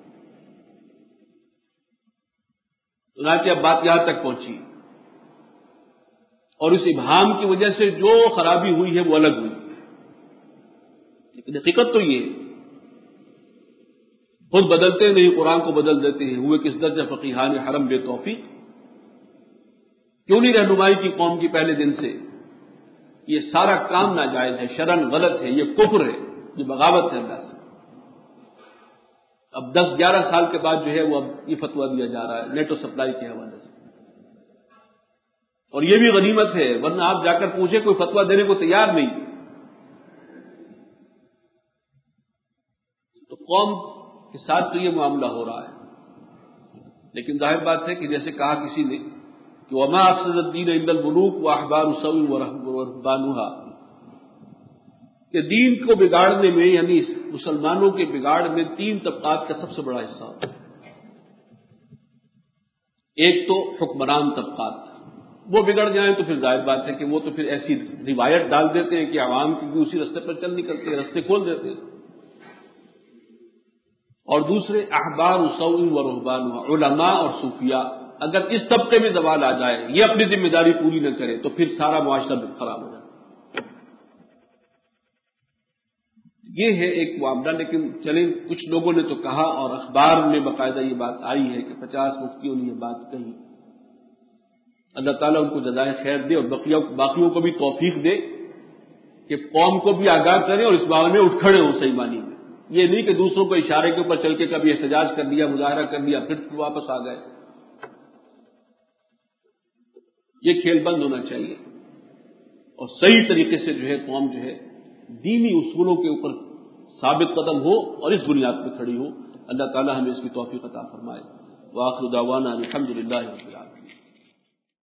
چنانچہ اب بات یہاں تک پہنچی، اور اس ابہام کی وجہ سے جو خرابی ہوئی ہے وہ الگ ہوئی، لیکن حقیقت تو یہ ہے، خود بدلتے نہیں قرآن کو بدل دیتے ہیں، ہوئے کس درجہ فقیہان حرم بے توفیق، کیوں نہیں رہنمائی کی قوم کی پہلے دن سے؟ یہ سارا کام ناجائز ہے، شرعاً غلط ہے، یہ کفر ہے، یہ بغاوت ہے اللہ سے۔ اب دس گیارہ سال کے بعد جو ہے وہ اب یہ فتویٰ دیا جا رہا ہے نیٹ و سپلائی کے حوالے سے، اور یہ بھی غنیمت ہے، ورنہ آپ جا کر پوچھیں کوئی فتویٰ دینے کو تیار نہیں۔ تو قوم کے ساتھ تو یہ معاملہ ہو رہا ہے، لیکن ظاہر بات ہے کہ جیسے کہا کسی نے کہ وما افسد الدین الا الملوک واحبار سوء ورهبانها، کہ دین کو بگاڑنے میں، یعنی مسلمانوں کے بگاڑ میں تین طبقات کا سب سے بڑا حصہ ہوتا ہے۔ ایک تو حکمران طبقات، وہ بگڑ جائیں تو پھر ظاہر بات ہے کہ وہ تو پھر ایسی روایت ڈال دیتے ہیں کہ عوام کی اسی رستے پر چل نکلتے ہیں، رستے کھول دیتے ہیں۔ اور دوسرے احبار سوء و رہبان، علماء اور صوفیاء، اگر اس طبقے میں زوال آ جائے، یہ اپنی ذمہ داری پوری نہ کرے تو پھر سارا معاشرہ خراب ہو جائے۔ یہ ہے ایک معاملہ. لیکن چلیں کچھ لوگوں نے تو کہا اور اخبار میں باقاعدہ یہ بات آئی ہے کہ پچاس مفتیوں نے یہ بات کہی. اللہ تعالیٰ ان کو جزائے خیر دے اور باقیوں کو بھی توفیق دے کہ قوم کو بھی آگاہ کریں اور اس بارے میں اٹھ کھڑے ہوں صحیح معنی میں. یہ نہیں کہ دوسروں کو اشارے کے اوپر چل کے کبھی احتجاج کر لیا, مظاہرہ کر لیا, پھر واپس آ گئے. یہ کھیل بند ہونا چاہیے اور صحیح طریقے سے جو ہے قوم جو ہے دینی اصولوں کے اوپر ثابت قدم ہو اور اس بنیاد پہ کھڑی ہو. اللہ تعالی ہمیں اس کی توفیق عطا فرمائے. وآخر دعوانا الحمد للہ رب العالمین.